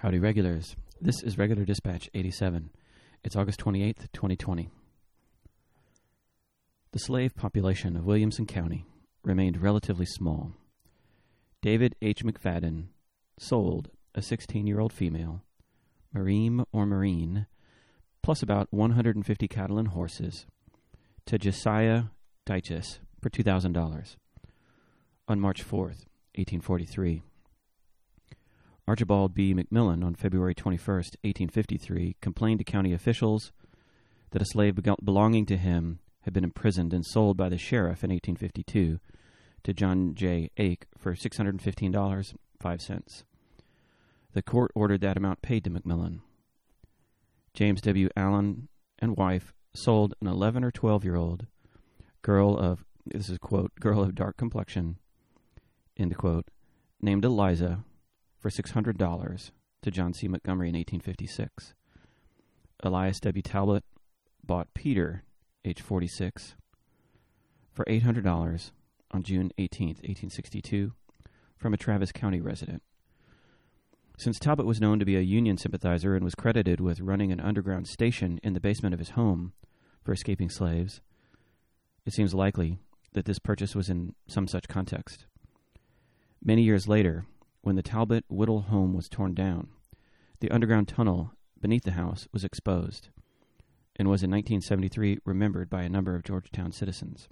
Howdy, regulars. This is Regular Dispatch 87. It's August 28th, 2020. The slave population of Williamson County remained relatively small. David H. McFadden sold a 16-year-old female, Marine, plus about 150 cattle and horses, to Josiah Dyches for $2,000 on March 4th, 1843. Archibald B. McMillan on February 21st, 1853, complained to county officials that a slave belonging to him had been imprisoned and sold by the sheriff in 1852 to John J. Ake for $615.05. The court ordered that amount paid to McMillan. James W. Allen and wife sold an 11 or 12-year-old girl of, this is quote, girl of dark complexion, end quote, named Eliza, for $600 to John C. Montgomery in 1856. Elias W. Talbot bought Peter, age 46, for $800 on June 18, 1862, from a Travis County resident. Since Talbot was known to be a Union sympathizer and was credited with running an underground station in the basement of his home for escaping slaves, it seems likely that this purchase was in some such context. Many years later, when the Talbot Whittle home was torn down, the underground tunnel beneath the house was exposed and was in 1973 remembered by a number of Georgetown citizens.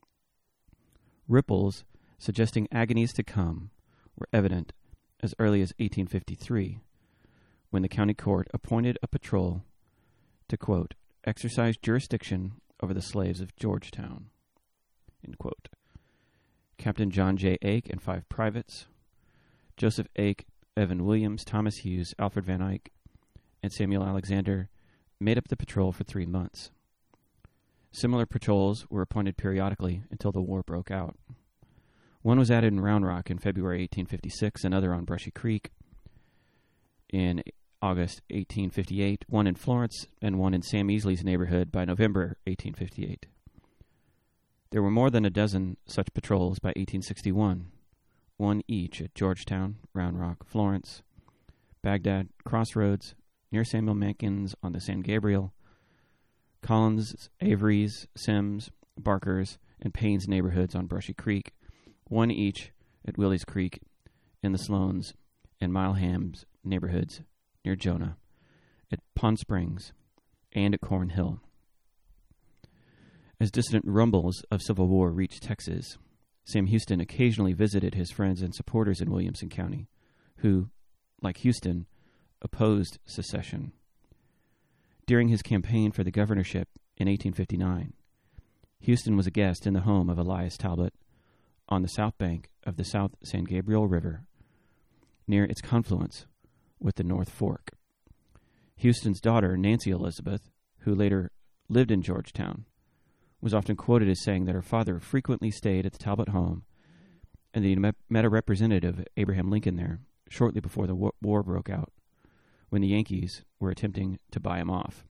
Ripples suggesting agonies to come were evident as early as 1853, when the county court appointed a patrol to, quote, exercise jurisdiction over the slaves of Georgetown, end quote. Captain John J. Ake and 5 privates, Joseph Ake, Evan Williams, Thomas Hughes, Alfred Van Eyck, and Samuel Alexander made up the patrol for 3 months. Similar patrols were appointed periodically until the war broke out. One was added in Round Rock in February 1856, another on Brushy Creek in August 1858, one in Florence, and one in Sam Easley's neighborhood by November 1858. There were more than a dozen such patrols by 1861, one each at Georgetown, Round Rock, Florence, Baghdad, Crossroads, near Samuel Mankins on the San Gabriel, Collins, Avery's, Sims, Barker's, and Payne's neighborhoods on Brushy Creek, one each at Willie's Creek in the Sloans and Mileham's neighborhoods near Jonah, at Pond Springs, and at Corn Hill. As distant rumbles of civil war reached Texas, Sam Houston occasionally visited his friends and supporters in Williamson County, who, like Houston, opposed secession. During his campaign for the governorship in 1859, Houston was a guest in the home of Elias Talbot on the south bank of the South San Gabriel River, near its confluence with the North Fork. Houston's daughter, Nancy Elizabeth, who later lived in Georgetown, was often quoted as saying that her father frequently stayed at the Talbot home and that he met a representative, Abraham Lincoln, there shortly before the war broke out, when the Yankees were attempting to buy him off.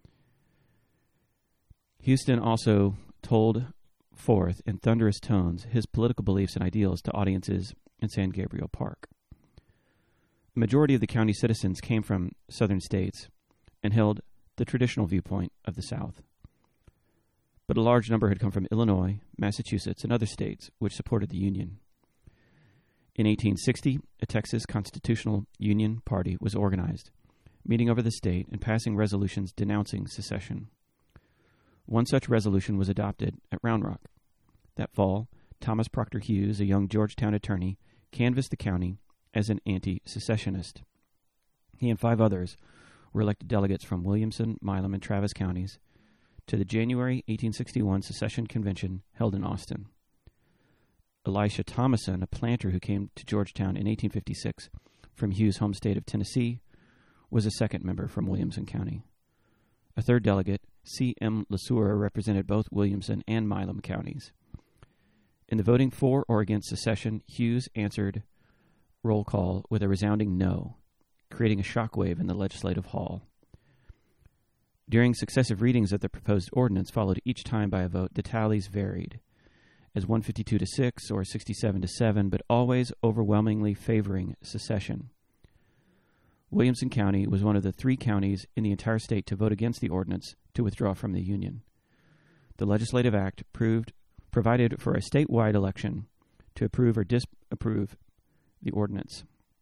Houston also told forth in thunderous tones his political beliefs and ideals to audiences in San Gabriel Park. The majority of the county citizens came from southern states and held the traditional viewpoint of the South, but a large number had come from Illinois, Massachusetts, and other states which supported the Union. In 1860, a Texas Constitutional Union Party was organized, meeting over the state and passing resolutions denouncing secession. One such resolution was adopted at Round Rock. That fall, Thomas Proctor Hughes, a young Georgetown attorney, canvassed the county as an anti-secessionist. He and 5 others were elected delegates from Williamson, Milam, and Travis counties to the January 1861 secession convention held in Austin. Elisha Thomason, a planter who came to Georgetown in 1856 from Hughes' home state of Tennessee, was a second member from Williamson County. A third delegate, C. M. LeSueur, represented both Williamson and Milam counties. In the voting for or against secession, Hughes answered roll call with a resounding no, creating a shockwave in the legislative hall. During successive readings of the proposed ordinance, followed each time by a vote, the tallies varied, as 152 to 6 or 67 to 7, but always overwhelmingly favoring secession. Williamson County was one of the 3 counties in the entire state to vote against the ordinance to withdraw from the Union. The legislative act provided for a statewide election to approve or disapprove the ordinance.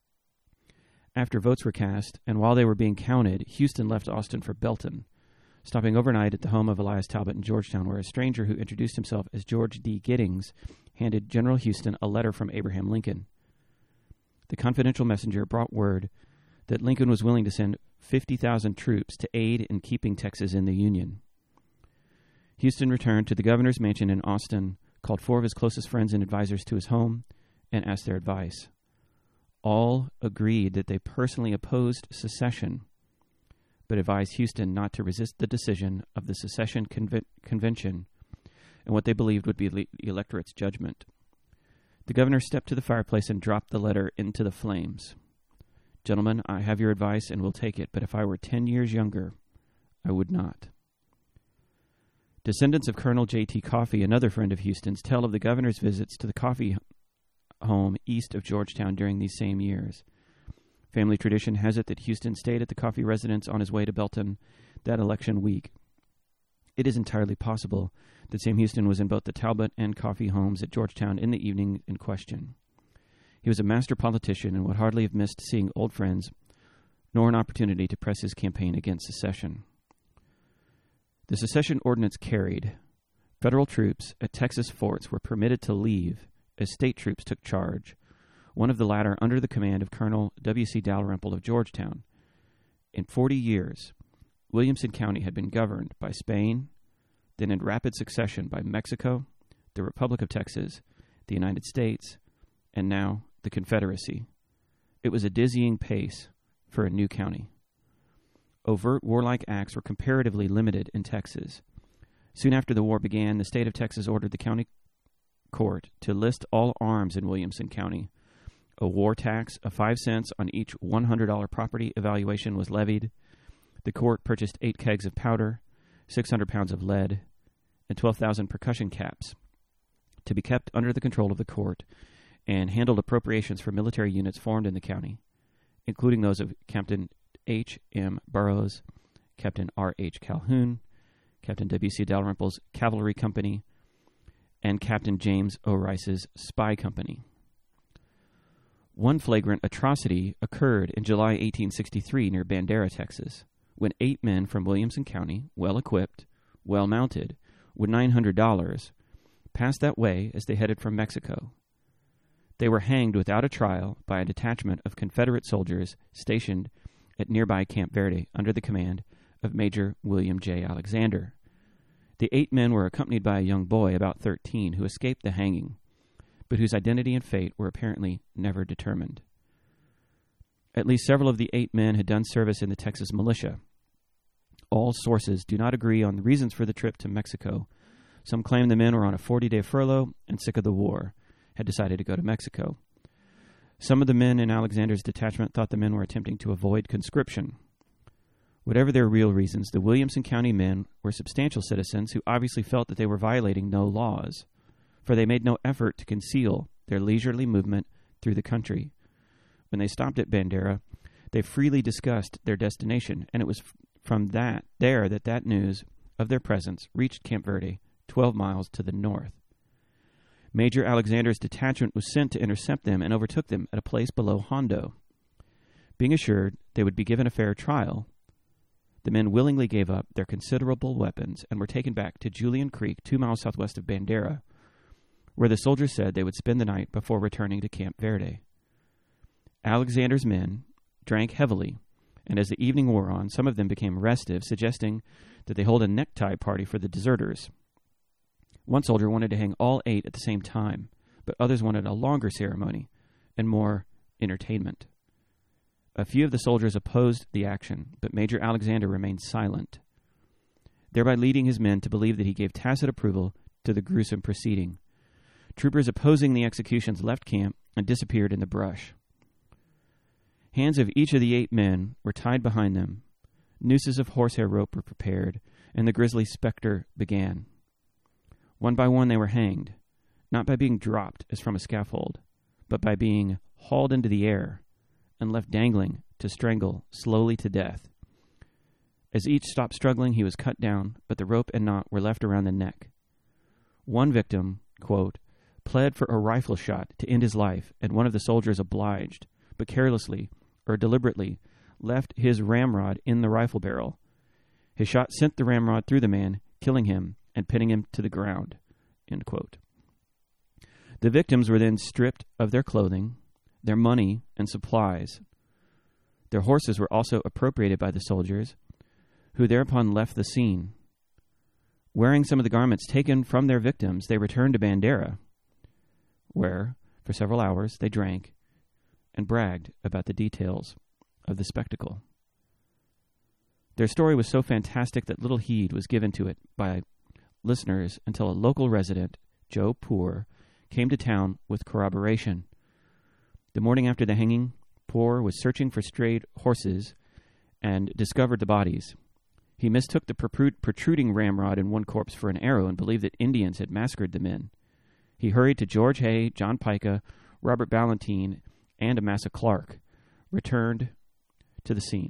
After votes were cast, and while they were being counted, Houston left Austin for Belton, stopping overnight at the home of Elias Talbot in Georgetown, where a stranger who introduced himself as George D. Giddings handed General Houston a letter from Abraham Lincoln. The confidential messenger brought word that Lincoln was willing to send 50,000 troops to aid in keeping Texas in the Union. Houston returned to the governor's mansion in Austin, called 4 of his closest friends and advisors to his home, and asked their advice. All agreed that they personally opposed secession, but advised Houston not to resist the decision of the secession convention and what they believed would be the electorate's judgment. The governor stepped to the fireplace and dropped the letter into the flames. "Gentlemen, I have your advice and will take it, but if I were 10 years younger, I would not." Descendants of Colonel J.T. Coffee, another friend of Houston's, tell of the governor's visits to the Coffee home east of Georgetown during these same years. Family tradition has it that Houston stayed at the Coffee residence on his way to Belton that election week. It is entirely possible that Sam Houston was in both the Talbot and Coffee homes at Georgetown in the evening in question. He was a master politician and would hardly have missed seeing old friends, nor an opportunity to press his campaign against secession. The secession ordinance carried. Federal troops at Texas forts were permitted to leave as state troops took charge, one of the latter under the command of Colonel W.C. Dalrymple of Georgetown. In 40 years, Williamson County had been governed by Spain, then in rapid succession by Mexico, the Republic of Texas, the United States, and now the Confederacy. It was a dizzying pace for a new county. Overt warlike acts were comparatively limited in Texas. Soon after the war began, the state of Texas ordered the county court to list all arms in Williamson County. A war tax of 5 cents on each $100 property evaluation was levied. The court purchased 8 kegs of powder, 600 pounds of lead, and 12,000 percussion caps to be kept under the control of the court, and handled appropriations for military units formed in the county, including those of Captain H. M. Burroughs, Captain R. H. Calhoun, Captain W.C. Dalrymple's Cavalry Company, and Captain James O. Rice's Spy Company. One flagrant atrocity occurred in July 1863 near Bandera, Texas, when 8 men from Williamson County, well-equipped, well-mounted, with $900, passed that way as they headed from Mexico. They were hanged without a trial by a detachment of Confederate soldiers stationed at nearby Camp Verde under the command of Major William J. Alexander. The 8 men were accompanied by a young boy about 13 who escaped the hanging, but whose identity and fate were apparently never determined. At least several of the 8 men had done service in the Texas militia. All sources do not agree on the reasons for the trip to Mexico. Some claim the men were on a 40-day furlough and sick of the war, had decided to go to Mexico. Some of the men in Alexander's detachment thought the men were attempting to avoid conscription. Whatever their real reasons, the Williamson County men were substantial citizens who obviously felt that they were violating no laws, for they made no effort to conceal their leisurely movement through the country. When they stopped at Bandera, they freely discussed their destination, and it was from that news of their presence reached Camp Verde, 12 miles to the north. Major Alexander's detachment was sent to intercept them and overtook them at a place below Hondo. Being assured they would be given a fair trial, the men willingly gave up their considerable weapons and were taken back to Julian Creek, 2 miles southwest of Bandera, where the soldiers said they would spend the night before returning to Camp Verde. Alexander's men drank heavily, and as the evening wore on, some of them became restive, suggesting that they hold a necktie party for the deserters. One soldier wanted to hang all 8 at the same time, but others wanted a longer ceremony and more entertainment. A few of the soldiers opposed the action, but Major Alexander remained silent, thereby leading his men to believe that he gave tacit approval to the gruesome proceeding. Troopers opposing the executions left camp and disappeared in the brush. Hands of each of the 8 men were tied behind them, nooses of horsehair rope were prepared, and the grisly specter began. One by one they were hanged, not by being dropped as from a scaffold, but by being hauled into the air and left dangling to strangle slowly to death. As each stopped struggling, he was cut down, but the rope and knot were left around the neck. One victim, quote, pled for a rifle shot to end his life, and one of the soldiers obliged, but carelessly or deliberately left his ramrod in the rifle barrel. His shot sent the ramrod through the man, killing him and pinning him to the ground, end quote. The victims were then stripped of their clothing, their money, and supplies. Their horses were also appropriated by the soldiers, who thereupon left the scene. Wearing some of the garments taken from their victims, they returned to Bandera, where, for several hours, they drank and bragged about the details of the spectacle. Their story was so fantastic that little heed was given to it by listeners until a local resident, Joe Poor, came to town with corroboration. The morning after the hanging, Poor was searching for strayed horses and discovered the bodies. He mistook the protruding ramrod in one corpse for an arrow and believed that Indians had massacred the men. He hurried to George Hay, John Pica, Robert Ballantine, and Amasa Clark, returned to the scene.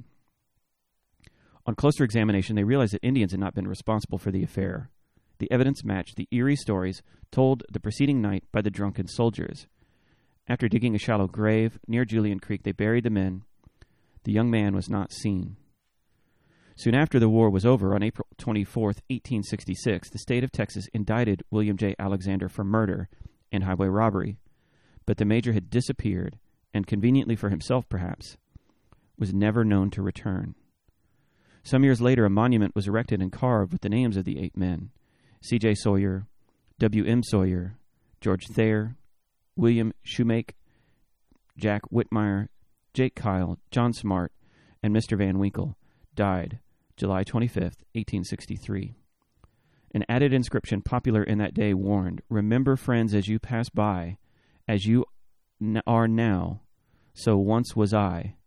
On closer examination, they realized that Indians had not been responsible for the affair. The evidence matched the eerie stories told the preceding night by the drunken soldiers. After digging a shallow grave near Julian Creek, they buried the men. The young man was not seen. Soon after the war was over, on April 24, 1866, the state of Texas indicted William J. Alexander for murder and highway robbery, but the major had disappeared, and conveniently for himself perhaps, was never known to return. Some years later, a monument was erected and carved with the names of the 8 men: C.J. Sawyer, W.M. Sawyer, George Thayer, William Shoemake, Jack Whitmire, Jake Kyle, John Smart, and Mr. Van Winkle, died July 25, 1863. An added inscription popular in that day warned, "Remember, friends, as you pass by, as you are now, so once was I.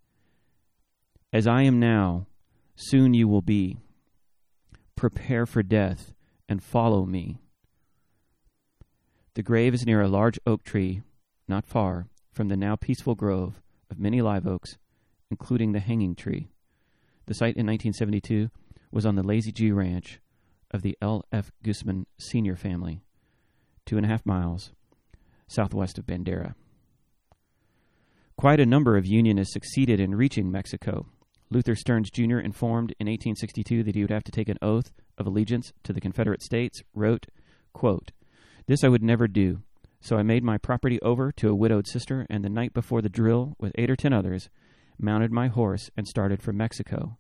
As I am now, soon you will be. Prepare for death and follow me." The grave is near a large oak tree, not far from the now peaceful grove of many live oaks, including the hanging tree. The site in 1972 was on the Lazy G Ranch of the L.F. Guzman Sr. family, 2.5 miles southwest of Bandera. Quite a number of Unionists succeeded in reaching Mexico. Luther Stearns Jr., informed in 1862 that he would have to take an oath of allegiance to the Confederate States, wrote, quote, "This I would never do, so I made my property over to a widowed sister, and the night before the drill, with 8 or 10 others, mounted my horse and started for Mexico."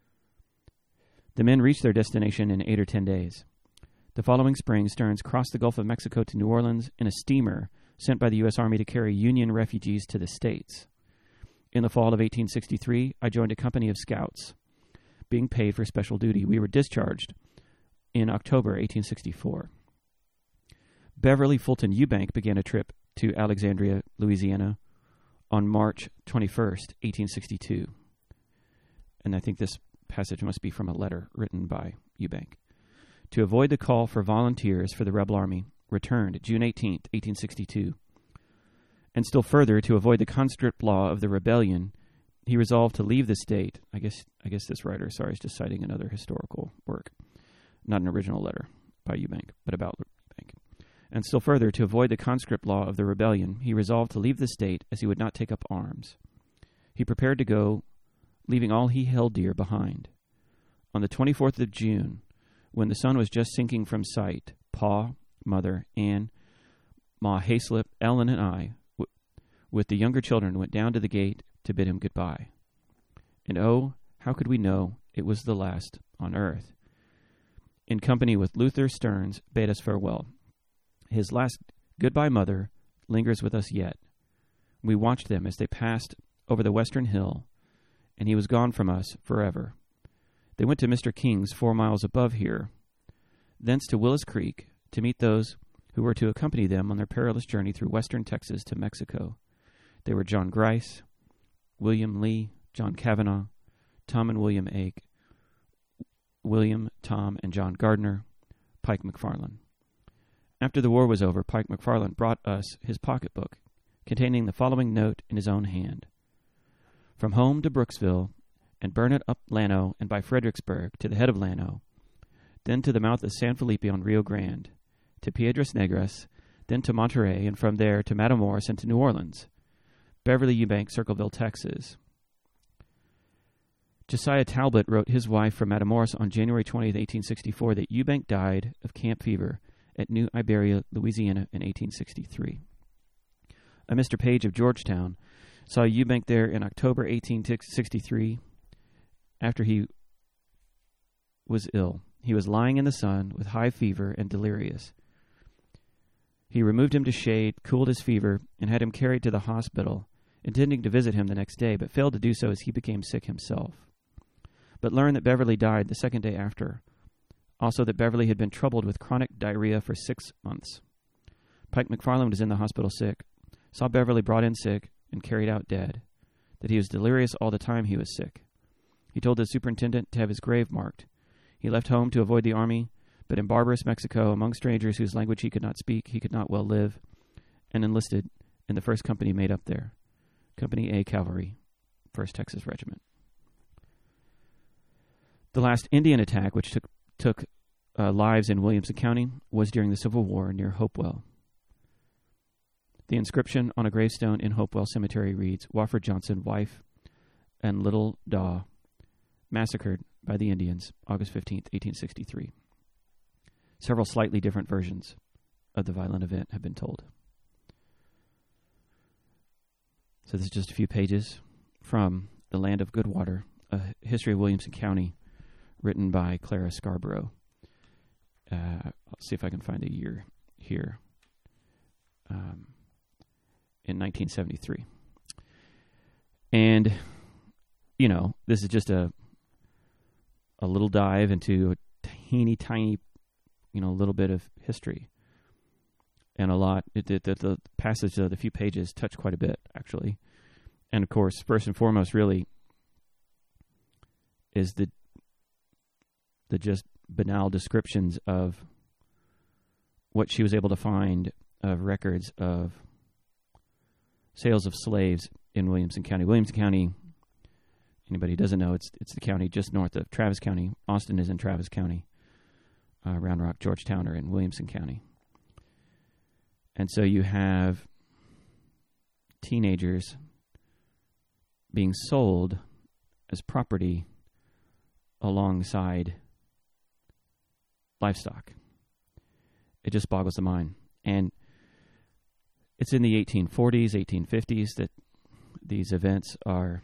The men reached their destination in 8 or 10 days. The following spring, Stearns crossed the Gulf of Mexico to New Orleans in a steamer sent by the U.S. Army to carry Union refugees to the States. In the fall of 1863, I joined a company of scouts, being paid for special duty. We were discharged in October 1864. Beverly Fulton Eubank began a trip to Alexandria, Louisiana, on March 21st, 1862. And I think this passage must be from a letter written by Eubank. To avoid the call for volunteers for the rebel army, returned June 18th, 1862. And still further, to avoid the conscript law of the rebellion, he resolved to leave the state. I guess this writer, is just citing another historical work, not an original letter by Eubank, but about Eubank. And still further, to avoid the conscript law of the rebellion, he resolved to leave the state, as he would not take up arms. He prepared to go, leaving all he held dear behind. On the 24th of June, when the sun was just sinking from sight, Pa, Mother, Ann, Ma Hayslip, Ellen, and I, with the younger children, went down to the gate to bid him goodbye. And oh, how could we know it was the last on earth? In company with Luther Stearns, bade us farewell. His last goodbye, Mother, lingers with us yet. We watched them as they passed over the western hill, and he was gone from us forever. They went to Mr. King's 4 miles above here, thence to Willis Creek to meet those who were to accompany them on their perilous journey through western Texas to Mexico. They were John Grice, William Lee, John Kavanaugh, Tom and William Ake, William, Tom, and John Gardner, Pike McFarland. After the war was over, Pike McFarland brought us his pocketbook, containing the following note in his own hand. from home to Brooksville, and burn it up Llano and by Fredericksburg to the head of Llano, then to the mouth of San Felipe on Rio Grande, to Piedras Negras, then to Monterey, and from there to Matamoros and to New Orleans, Beverly Eubank, Circleville, Texas. Josiah Talbot wrote his wife from Matamoros on January 20th, 1864, that Eubank died of camp fever at New Iberia, Louisiana in 1863. A Mr. Page of Georgetown saw Eubank there in October 1863 after he was ill. He was lying in the sun with high fever and delirious. He removed him to shade, cooled his fever, and had him carried to the hospital, intending to visit him the next day, but failed to do so as he became sick himself. But learned that Beverly died the second day after. Also that Beverly had been troubled with chronic diarrhea for 6 months. Pike McFarland was in the hospital sick, saw Beverly brought in sick and carried out dead, that he was delirious all the time he was sick. He told the superintendent to have his grave marked. He left home to avoid the army, but in barbarous Mexico, among strangers whose language he could not speak, he could not well live, and enlisted in the first company made up there, Company A Cavalry, 1st Texas Regiment. The last Indian attack, which took lives in Williamson County, was during the Civil War near Hopewell. The inscription on a gravestone in Hopewell Cemetery reads, Wofford Johnson, wife, and little Daw, massacred by the Indians, August 15th, 1863. Several slightly different versions of the violent event have been told. So this is just a few pages from The Land of Good Water, a history of Williamson County, written by Clara Scarborough. I'll see if I can find a year here. In 1973. And, you know, this is just a little dive into a tiny, you know, little bit of history. And a lot, the passage of the few pages touch quite a bit, actually. And, of course, first and foremost, really, is the just banal descriptions of what she was able to find of records of sales of slaves in Williamson County. Williamson County, anybody who doesn't know, it's the county just north of Travis County. Austin is in Travis County. Round Rock, Georgetown are in Williamson County. And so you have teenagers being sold as property alongside livestock. It just boggles the mind. And it's in the 1840s, 1850s that these events are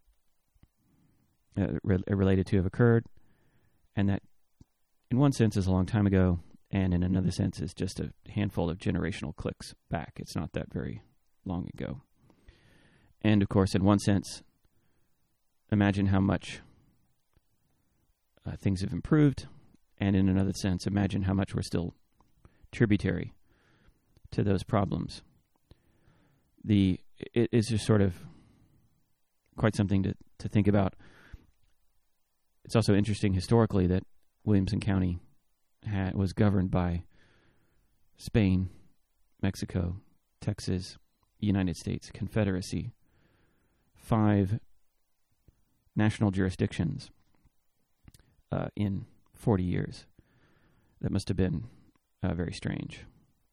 related to have occurred, and that in one sense is a long time ago, and in another sense is just a handful of generational clicks back. It's not that very long ago. And, of course, in one sense, imagine how much things have improved, and in another sense, imagine how much we're still tributary to those problems. It is just sort of quite something to think about. It's also interesting historically that Williamson County was governed by Spain, Mexico, Texas, United States, Confederacy, 5 national jurisdictions in 40 years. That must have been very strange.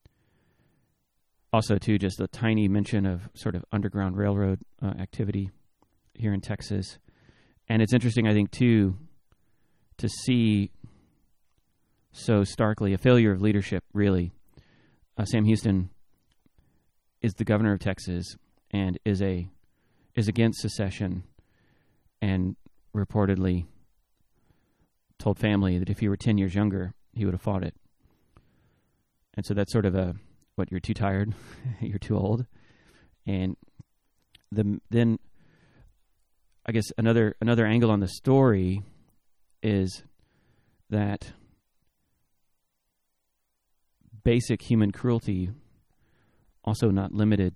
Also, too, just a tiny mention of sort of Underground Railroad activity here in Texas. And it's interesting, I think, too, to see so starkly a failure of leadership, really. Sam Houston is the governor of Texas and is against secession, and reportedly told family that if he were 10 years younger, he would have fought it. And so that's sort of you're too tired, you're too old. And then I guess another angle on the story is that basic human cruelty also not limited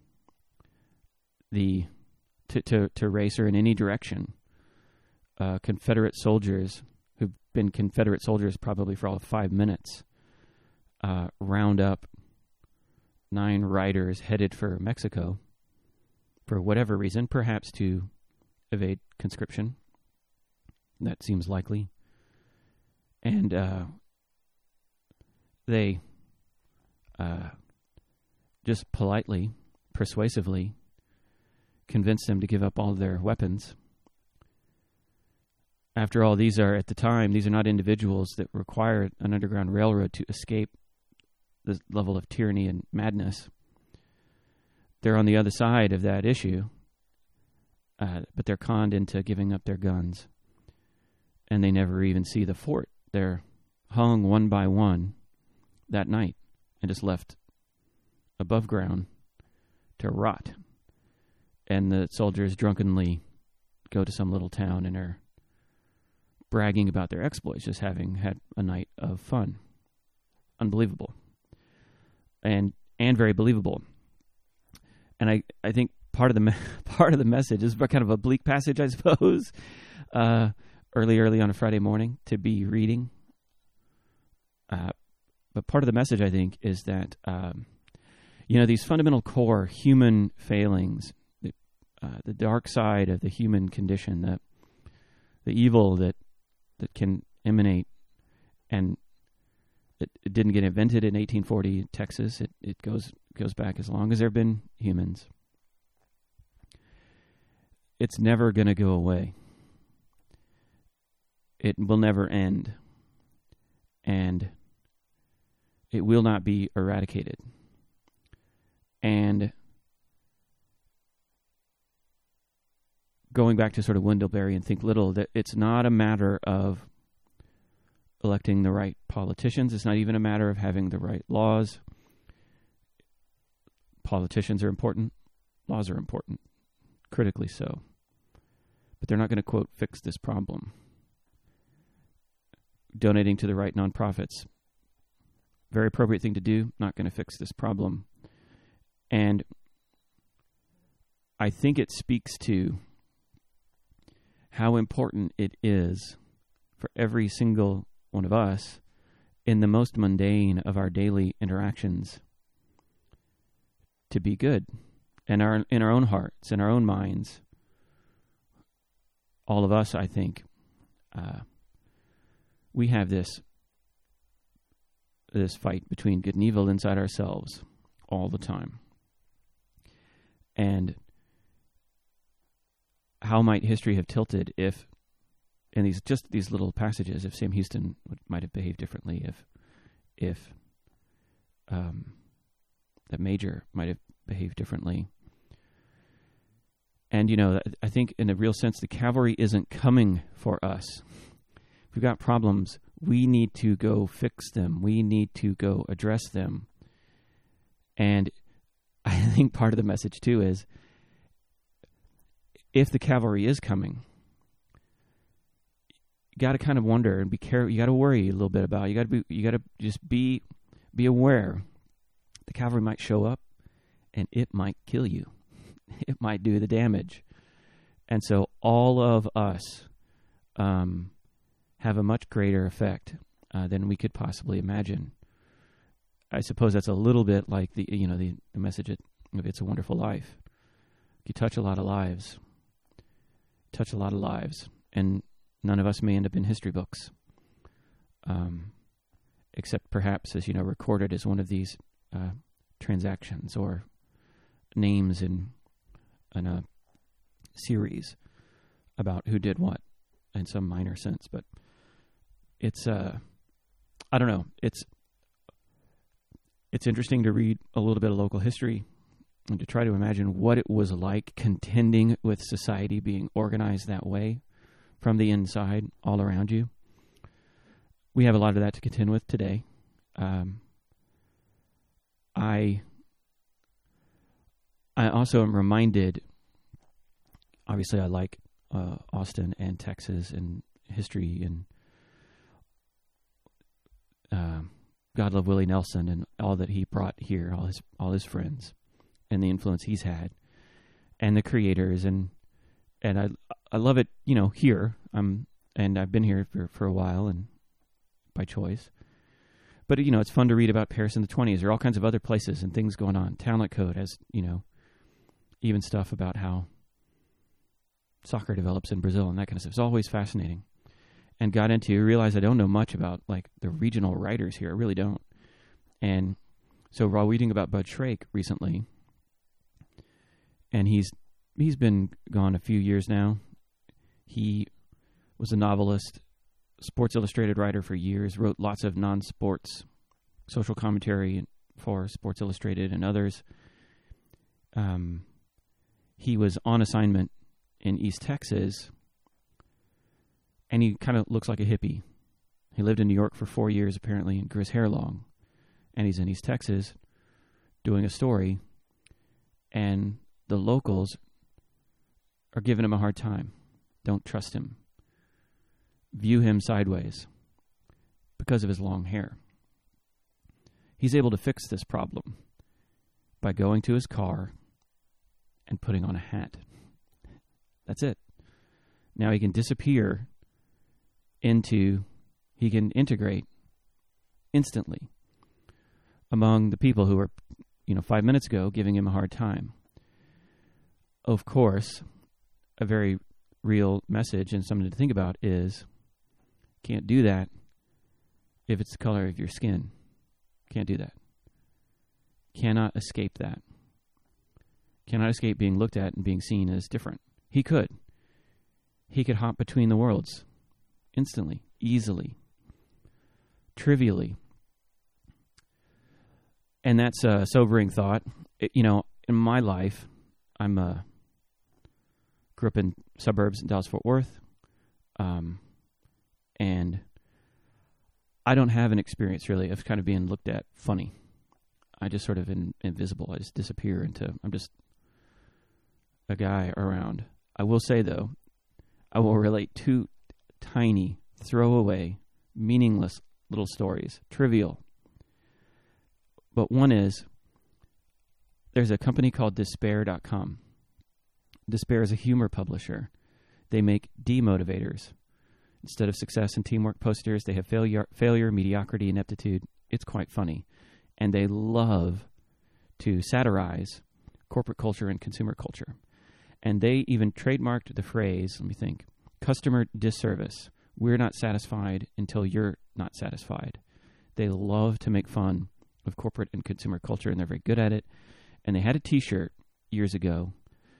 to race or in any direction. Confederate soldiers who've been Confederate soldiers probably for all of 5 minutes round up 9 riders headed for Mexico for whatever reason, perhaps to evade conscription. That seems likely. And they just politely, persuasively convinced them to give up all their weapons. After all, these are not individuals that require an underground railroad to escape the level of tyranny and madness. They're on the other side of that issue, but they're conned into giving up their guns, and they never even see the fort. They're hung one by one that night and just left above ground to rot. And the soldiers drunkenly go to some little town and are bragging about their exploits, just having had a night of fun. Unbelievable. And very believable. And I think part of the message is kind of a bleak passage, I suppose, early on a Friday morning to be reading. But part of the message, I think, is that these fundamental core human failings, the dark side of the human condition, the evil that can emanate, and it didn't get invented in 1840 in Texas. It goes back as long as there have been humans. It's never going to go away. It will never end. And it will not be eradicated. And going back to sort of Wendell-Berry and Think Little, that it's not a matter of electing the right politicians. It's not even a matter of having the right laws. Politicians are important. Laws are important. Critically so. But they're not going to, quote, fix this problem. Donating to the right nonprofits, very appropriate thing to do, not going to fix this problem. And I think it speaks to how important it is for every single one of us in the most mundane of our daily interactions to be good in our own hearts, in our own minds. All of us, I think, we have this fight between good and evil inside ourselves all the time. And how might history have tilted if, in these little passages, if Sam Houston might have behaved differently, if that Major might have behaved differently. And, I think in a real sense, the cavalry isn't coming for us. If we've got problems, we need to go fix them. We need to go address them. And I think part of the message, too, is if the cavalry is coming, you got to kind of wonder and be careful. You got to worry a little bit about it. You got to just be aware. The cavalry might show up, and it might kill you. It might do the damage. And so all of us have a much greater effect than we could possibly imagine. I suppose that's a little bit like the message of It's a Wonderful Life. You touch a lot of lives. And none of us may end up in history books. Except perhaps as, recorded as one of these transactions or names in a series about who did what in some minor sense. But it's, I don't know, it's interesting to read a little bit of local history and to try to imagine what it was like contending with society being organized that way from the inside all around you. We have a lot of that to contend with today. I also am reminded, obviously I like Austin and Texas and history and God love Willie Nelson and all that he brought here, all his friends and the influence he's had and the creators and I love it, here. And I've been here for a while and by choice. But, it's fun to read about Paris in the 20s. There are all kinds of other places and things going on. Talent Code has, even stuff about how soccer develops in Brazil and that kind of stuff. It's always fascinating. And got into, realized I don't know much about like the regional writers here. I really don't. And so while reading about Bud Shrake recently, and he's been gone a few years now. He was a novelist, Sports Illustrated writer for years, wrote lots of non-sports social commentary for Sports Illustrated and others. He was on assignment in East Texas, and he kind of looks like a hippie. He lived in New York for 4 years, apparently, and grew his hair long. And he's in East Texas doing a story, and the locals are giving him a hard time. Don't trust him. View him sideways because of his long hair. He's able to fix this problem by going to his car and putting on a hat. That's it. Now he can disappear he can integrate instantly among the people who were, 5 minutes ago giving him a hard time. Of course, a very real message and something to think about is can't do that if it's the color of your skin. Can't do that. Cannot escape that. Cannot escape being looked at and being seen as different. He could. He could hop between the worlds instantly, easily, trivially. And that's a sobering thought. In my life, grew up in suburbs in Dallas-Fort Worth, and I don't have an experience really of kind of being looked at funny. I just sort of invisible. I just disappear I'm just a guy around. I will say though, I will relate two tiny, throwaway, meaningless little stories, trivial. But one is, there's a company called Despair.com. Despair is a humor publisher. They make demotivators. Instead of success and teamwork posters, they have failure, mediocrity, ineptitude. It's quite funny. And they love to satirize corporate culture and consumer culture. And they even trademarked the phrase, let me think, customer disservice. We're not satisfied until you're not satisfied. They love to make fun of corporate and consumer culture, and they're very good at it. And they had a T-shirt years ago.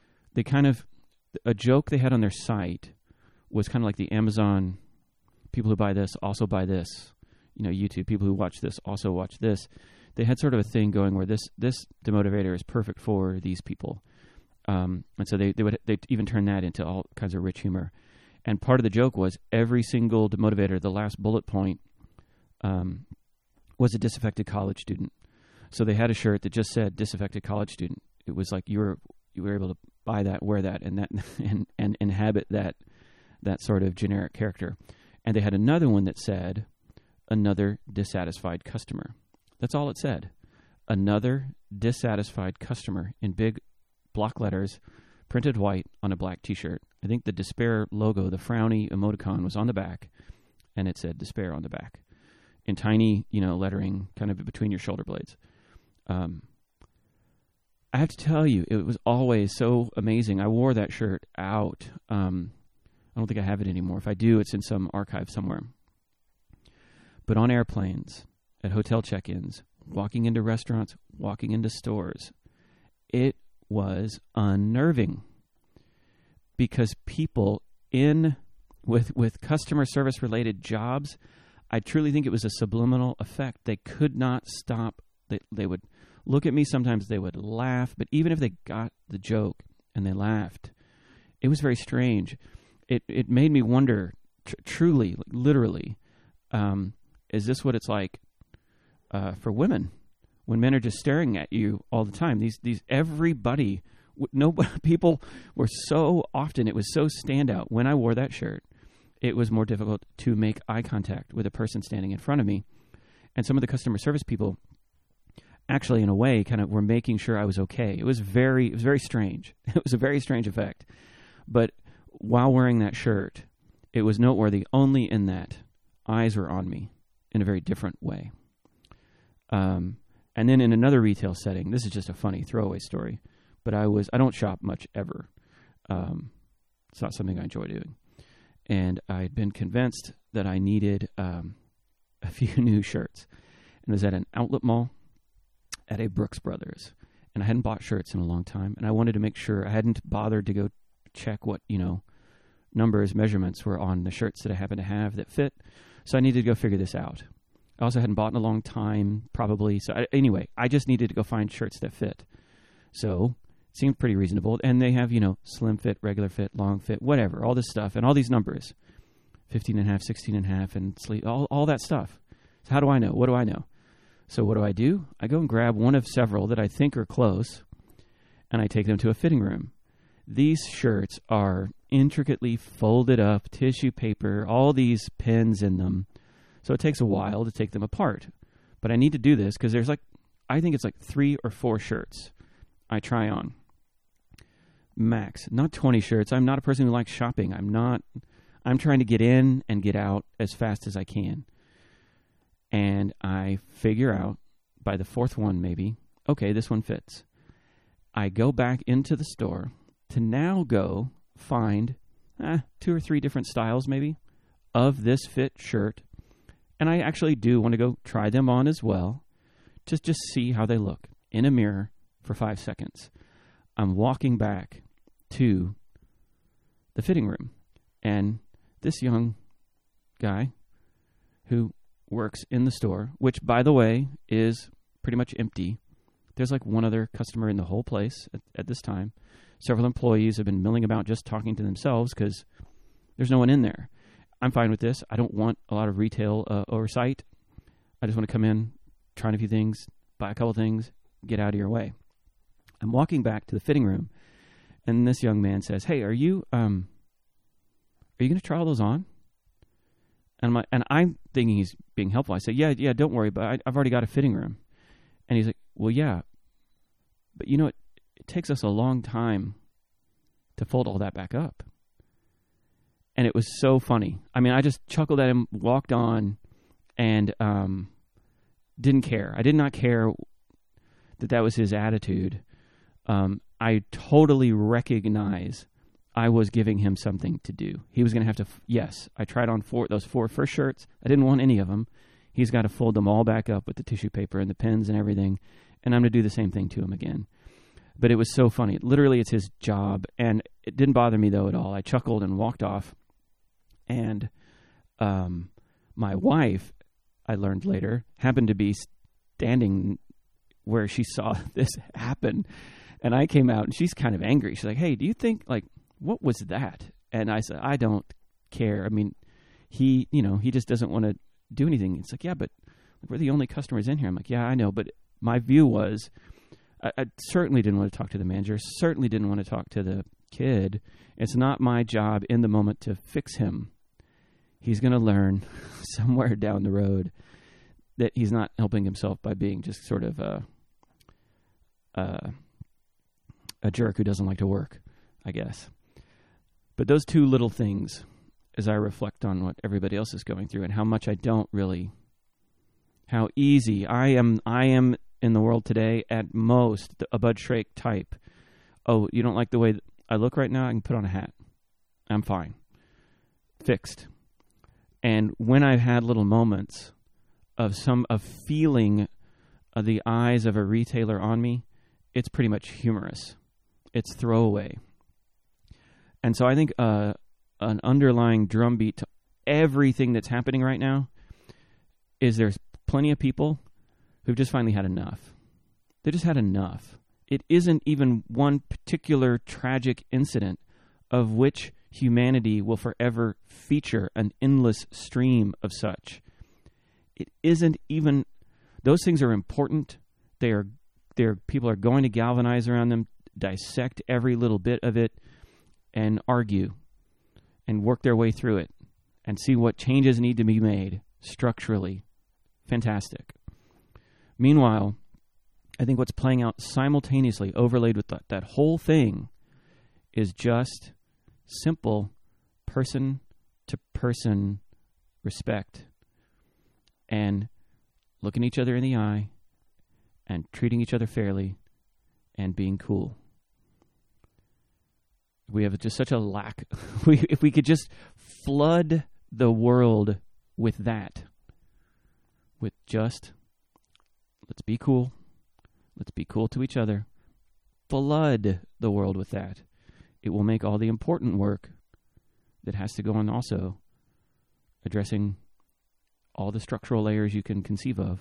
A joke they had on their site was kind of like the Amazon, people who buy this also buy this. YouTube, people who watch this also watch this. They had sort of a thing going where this demotivator is perfect for these people. And so they even turn that into all kinds of rich humor. And part of the joke was every single demotivator, the last bullet point, was a disaffected college student. So they had a shirt that just said disaffected college student. It was like you were able to buy that, wear that, and that and inhabit that sort of generic character. And they had another one that said another dissatisfied customer. That's all it said. Another dissatisfied customer in big block letters, printed white on a black T-shirt. I think the Despair logo, the frowny emoticon, was on the back, and it said Despair on the back in tiny, lettering kind of between your shoulder blades. I have to tell you, it was always so amazing. I wore that shirt out. I don't think I have it anymore. If I do, it's in some archive somewhere. But on airplanes, at hotel check-ins, walking into restaurants, walking into stores, it was unnerving because people with customer service related jobs, I truly think it was a subliminal effect. They could not stop. They would look at me. Sometimes they would laugh, but even if they got the joke and they laughed, it was very strange. It made me wonder, truly, literally, is this what it's like for women when men are just staring at you all the time? People were so often, it was so standout. When I wore that shirt, it was more difficult to make eye contact with a person standing in front of me. And some of the customer service people actually, in a way, kind of were making sure I was okay. It was very strange. It was a very strange effect. But while wearing that shirt, it was noteworthy only in that eyes were on me in a very different way. And then in another retail setting, this is just a funny throwaway story, but I don't shop much ever. It's not something I enjoy doing. And I'd been convinced that I needed a few new shirts. And it was at an outlet mall at a Brooks Brothers. And I hadn't bought shirts in a long time. And I wanted to make sure I hadn't bothered to go check what, numbers, measurements were on the shirts that I happened to have that fit. So I needed to go figure this out. I also hadn't bought in a long time, probably. So anyway, I just needed to go find shirts that fit. So it seemed pretty reasonable. And they have, slim fit, regular fit, long fit, whatever, all this stuff. And all these numbers, 15 and a half, 16 and a half, and sleeve, all that stuff. So how do I know? What do I know? So what do? I go and grab one of several that I think are close, and I take them to a fitting room. These shirts are intricately folded up, tissue paper, all these pins in them. So it takes a while to take them apart. But I need to do this because there's I think it's 3 or 4 shirts I try on. Max, not 20 shirts. I'm not a person who likes shopping. I'm trying to get in and get out as fast as I can. And I figure out by the 4th one maybe, okay, this one fits. I go back into the store to now go find 2 or 3 different styles maybe of this fit shirt. And I actually do want to go try them on as well. Just see how they look in a mirror for 5 seconds. I'm walking back to the fitting room. And this young guy who works in the store, which, by the way, is pretty much empty. There's one other customer in the whole place at this time. Several employees have been milling about just talking to themselves because there's no one in there. I'm fine with this. I don't want a lot of retail oversight. I just want to come in, try a few things, buy a couple things, get out of your way. I'm walking back to the fitting room, and this young man says, "Hey, are you going to try all those on?" And I'm thinking he's being helpful. I say, yeah, don't worry, but I've already got a fitting room. And he's like, well, yeah, but it takes us a long time to fold all that back up. And it was so funny. I mean, I just chuckled at him, walked on, and didn't care. I did not care that was his attitude. I totally recognize I was giving him something to do. He was going to have to, yes, I tried on those 4 first shirts. I didn't want any of them. He's got to fold them all back up with the tissue paper and the pins and everything, and I'm going to do the same thing to him again. But it was so funny. Literally, it's his job, and it didn't bother me, though, at all. I chuckled and walked off, and my wife, I learned later, happened to be standing where she saw this happen, and I came out, and she's kind of angry. She's like, hey, do you think, what was that? And I said, I don't care. I mean, he just doesn't want to do anything. It's like, yeah, but we're the only customers in here. I'm like, yeah, I know. But my view was, I certainly didn't want to talk to the manager, certainly didn't want to talk to the kid. It's not my job in the moment to fix him. He's going to learn somewhere down the road that he's not helping himself by being just sort of a jerk who doesn't like to work, I guess. But those 2 little things, as I reflect on what everybody else is going through and how much I don't really, how easy I am in the world today, at most, a Bud Shrake type. Oh, you don't like the way I look right now? I can put on a hat. I'm fine. Fixed. And when I've had little moments of feeling the eyes of a retailer on me, it's pretty much humorous. It's throwaway. And so I think an underlying drumbeat to everything that's happening right now is there's plenty of people who've just finally had enough. They just had enough. It isn't even one particular tragic incident of which humanity will forever feature an endless stream of such. It isn't even, those things are important. People are going to galvanize around them, dissect every little bit of it, and argue and work their way through it and see what changes need to be made structurally. Fantastic. Meanwhile, I think what's playing out simultaneously, overlaid with that whole thing, is just simple person-to-person respect and looking each other in the eye and treating each other fairly and being cool. We have just such a lack. If we could just flood the world with that, with just, let's be cool. Let's be cool to each other. Flood the world with that. It will make all the important work that has to go on also addressing all the structural layers you can conceive of.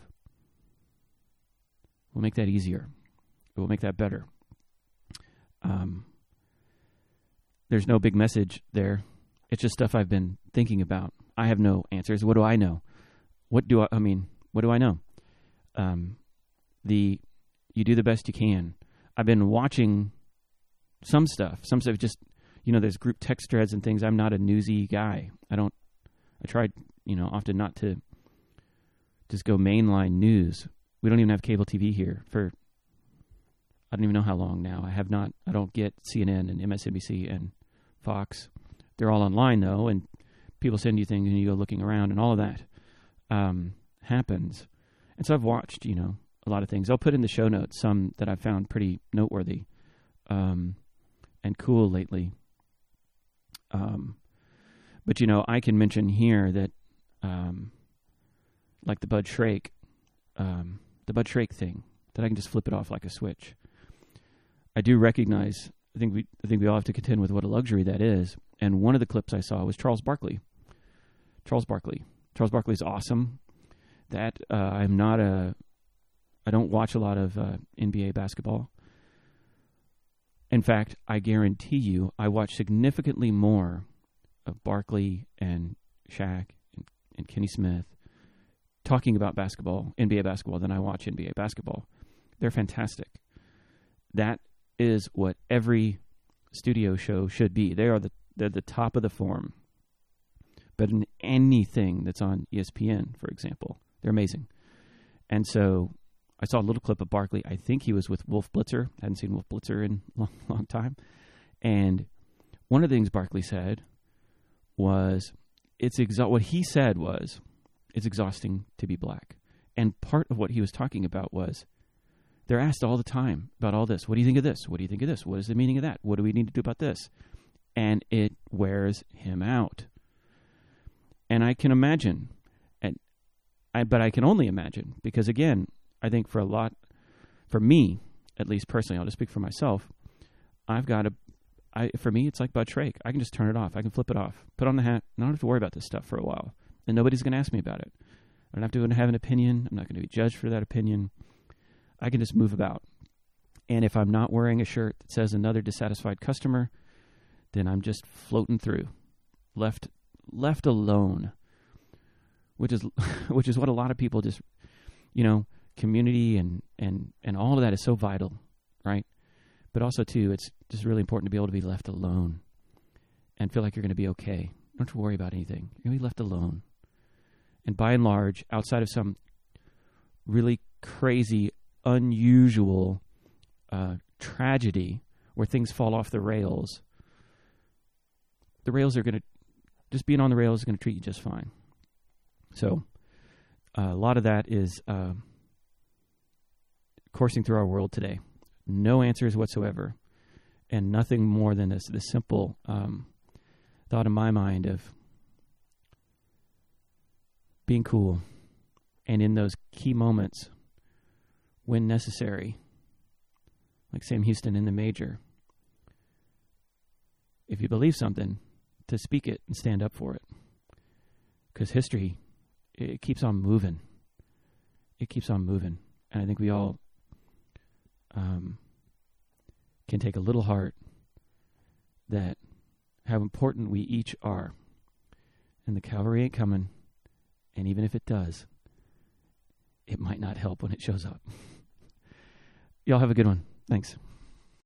We'll make that easier. It will make that better. There's no big message there. It's just stuff I've been thinking about. I have no answers. What do I know? What do I know? You do the best you can. I've been watching some stuff just, there's group text threads and things. I'm not a newsy guy. I tried, often not to just go mainline news. We don't even have cable TV here for, I don't even know how long now. I don't get CNN and MSNBC and Fox. They're all online though, and people send you things and you go looking around and all of that happens. And so I've watched, a lot of things. I'll put in the show notes some that I've found pretty noteworthy and cool lately. But, I can mention here that like the Bud Shrake thing, that I can just flip it off like a switch. I do recognize, I think we all have to contend with what a luxury that is. And one of the clips I saw was Charles Barkley. Charles Barkley's awesome. That I don't watch a lot of NBA basketball. In fact, I guarantee you, I watch significantly more of Barkley and Shaq and Kenny Smith talking about basketball, NBA basketball, than I watch NBA basketball. They're fantastic. That is what every studio show should be. They're the top of the form. But in anything that's on ESPN, for example, they're amazing. And so I saw a little clip of Barkley. I think he was with Wolf Blitzer. I hadn't seen Wolf Blitzer in a long time. And one of the things Barkley said was, it's exhausting to be black. And part of what he was talking about was, they're asked all the time about all this. What do you think of this? What do you think of this? What is the meaning of that? What do we need to do about this? And it wears him out. And I can imagine, but I can only imagine, because again, I think for me, at least personally, I'll just speak for myself, for me, it's like Bud Shrake. I can just turn it off. I can flip it off, put on the hat, and I don't have to worry about this stuff for a while. And nobody's going to ask me about it. I don't have to have an opinion. I'm not going to be judged for that opinion. I can just move about. And if I'm not wearing a shirt that says another dissatisfied customer, then I'm just floating through, left alone, which is what a lot of people just, community and all of that is so vital, right? But also too, it's just really important to be able to be left alone and feel like you're going to be okay. Don't have to worry about anything. You're going to be left alone. And by and large, outside of some really crazy, unusual tragedy where things fall off the rails are going to, just being on the rails is going to treat you just fine. So a lot of that is coursing through our world today. No answers whatsoever, and nothing more than this simple thought in my mind of being cool, and in those key moments, when necessary, like Sam Houston in The Major, if you believe something, to speak it and stand up for it. Because history, it keeps on moving. It keeps on moving. And I think we all can take a little heart that how important we each are. And the cavalry ain't coming. And even if it does, it might not help when it shows up. Y'all have a good one. Thanks.